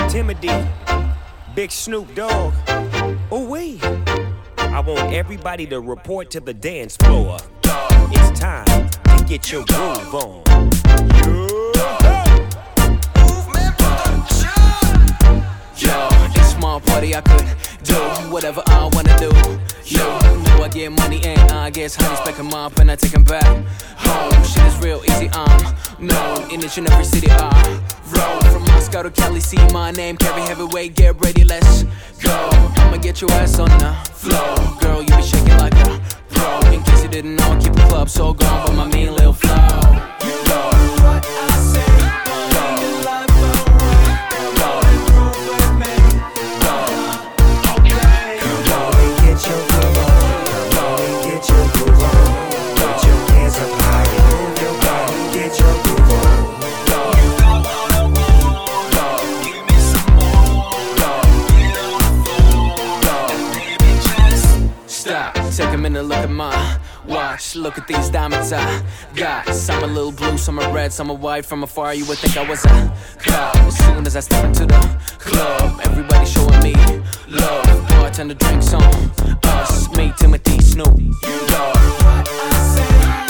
Timothy, Big Snoop Dogg. Ooh-wee. I want everybody to report to the dance floor. It's time to get your groove on. Yo, it's a small party, I could do whatever I wanna do. Yo, know I get money and I guess honey's back 'em up and I take 'em back home. Shit is real easy, I'm known in each and every city I roll. From Moscow to Cali, see my name, carry heavyweight, get ready, let's go. I'ma get your ass on the floor. Girl, you be shaking like a pro. In case you didn't know, I keep the club so gone, but my mean little flow. You know what I say. Take a minute, look at my watch. Look at these diamonds I got. Some a little blue, some are red, some are white. From afar you would think I was a cop. As soon as I step into the club, everybody showing me love. Bartender drinks on us, me, Timothy, Snoop. You know what I say.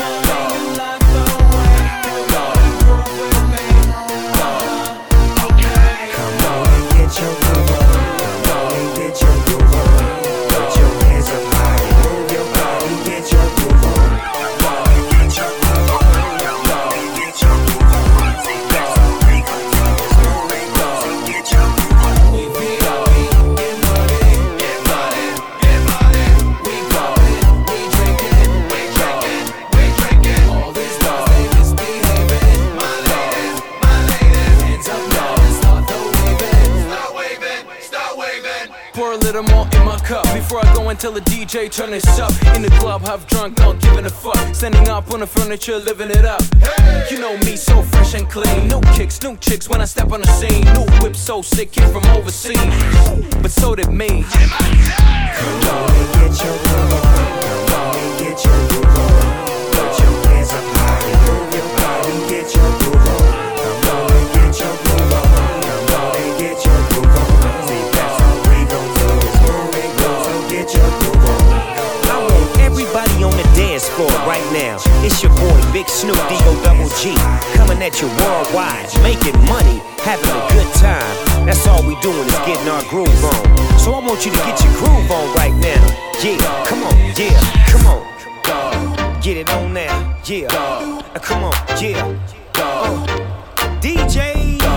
Pour a little more in my cup before I go and tell the DJ turn this up. In the club, half drunk, not giving a fuck. Standing up on the furniture, living it up. Hey! You know me, so fresh and clean. No kicks, no chicks when I step on the scene. No whip, so sick, kid from overseas. But so did me. Come on and get your groove on. Come on and get your groove on. Put your hands up high and move your body. Get your groove on. Come on and get your groove on. Come on and get your groove on. See, that's all we gon' do is move and go. So get your groove on. I want everybody on the dance floor right now. It's your boy Big Snoop D-O-double-G, coming at you worldwide, making money, having a good time. That's all we doing is getting our groove on. So I want you to get your groove on right now. Yeah, come on, yeah, come on. Get it on now, yeah. Come on, yeah. DJ